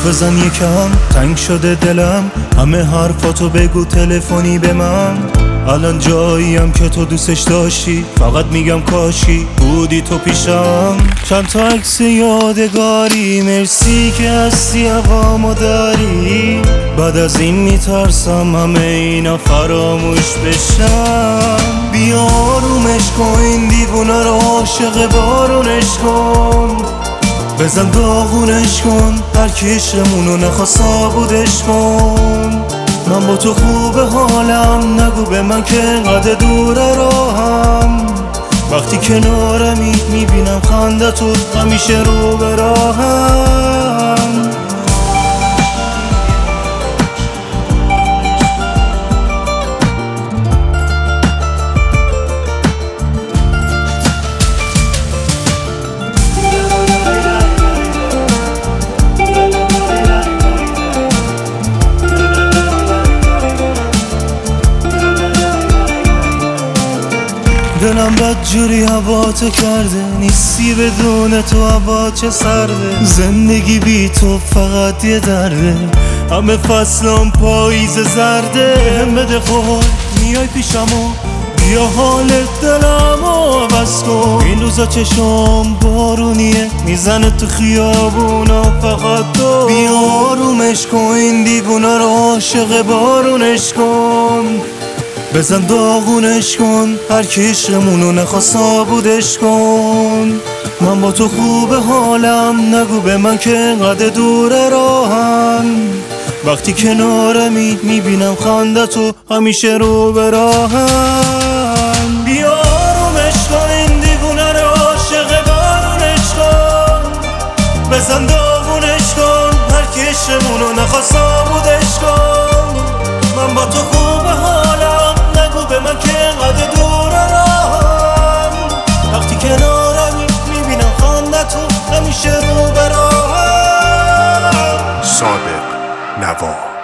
بزن یکم، تنگ شده دلم، همه حرفاتو بگو تلفنی به من. الان جاییم که تو دوستش داشتی، فقط میگم کاشی بودی تو پیشم. چند تا عکس یادگاری، مرسی که هستی هوامو داری. بعد از این میترسم همه اینا فراموش بشم. بیا آرومش کن این دیوونه رو، عاشق بارونش کن. بزن داغونش کن، هر کی عشقمونو نخواست نابودش کن. من با تو خوبه حالم، نگو به من که انقدر دوره راهم. وقتی کنارمی میبینم خندتو همیشه رو به راهم. دلم بدجوری هوات کرده، نیستی بدون تو هوا چه سرده. زندگی بی تو فقط یه درده، همه فصلم پاییز زرده. هم بده قول میای پیشمو، بیا حال دلمو عوض کن. این روزا چشم بارونیه، میزنه تو خیابونا فقط تو. بیا آرومش کن این دیوونه رو، عاشق بارونش کن. بزن داغونش کن، هر کی عشقمونو نخواست نابودش کن. من با تو خوبه حالم، نگو به من که انقدر دوره راهم. وقتی کنارمی میبینم خندتو همیشه رو به راهم. بیا آرومش کن این دیوونه رو، عاشق بارونش کن. بزن داغونش کن، هر کی عشقمونو نخواست نابودش کن. من با تو خوبه حالم، نگو به من که انقدر دوره راهم. وقتی کنارمی میبینم خندتو همیشه رو به راهم. صادق نوا.